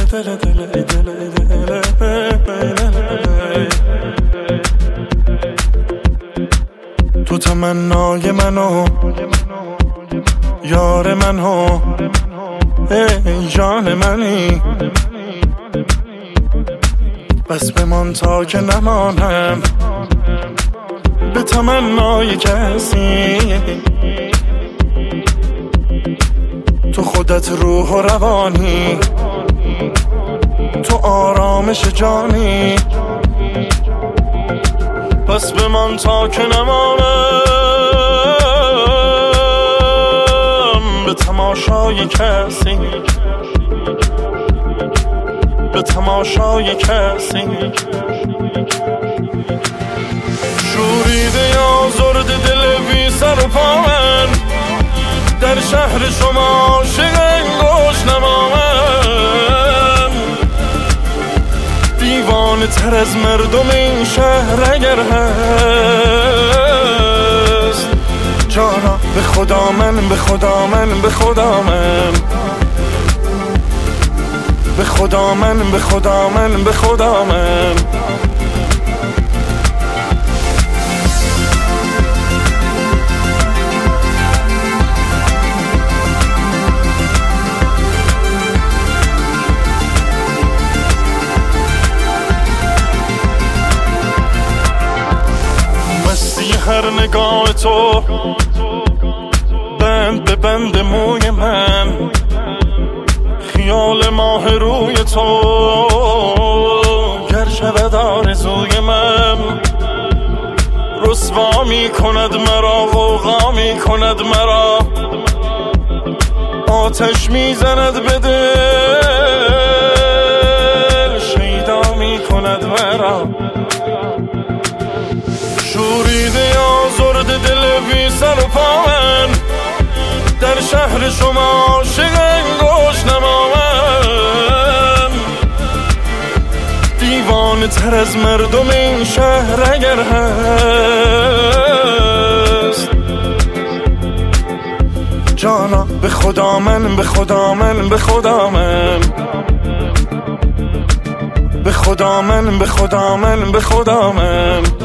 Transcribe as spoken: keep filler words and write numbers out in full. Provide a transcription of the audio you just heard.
دل دل دل دل تو تمنای منو یار منو ای جان منی بس بمان تا که نمانم به تمنای کسی تو خودت روح و روانی تو آرامش جانی پس بمان تا که نمانم به تماشای کسی به تماشای کسی شوریده یا زرد دل بی سر و پا من در شهر شما عاشق انگوش نما من دیوانه تر از مردم این شهر اگر هست جانا به خدا من به خدا من به خدا من به خدا من به خدا من به خدا من مستی هر نگاه تو بند به بند موی من خیال ماه روی تو گر شود آرزوی من رسوا می کند مرا غوغا می کند مرا آتش می زند به دل شیدا می کند مرا شوریده آزرد دل بی سر و پا من در شهر شما عاشق انگوش نما من دیوانه تر از مردم این شهر اگر هست جانا به خدا من به خدا من به خدا من به خدا من به خدا من به خدا من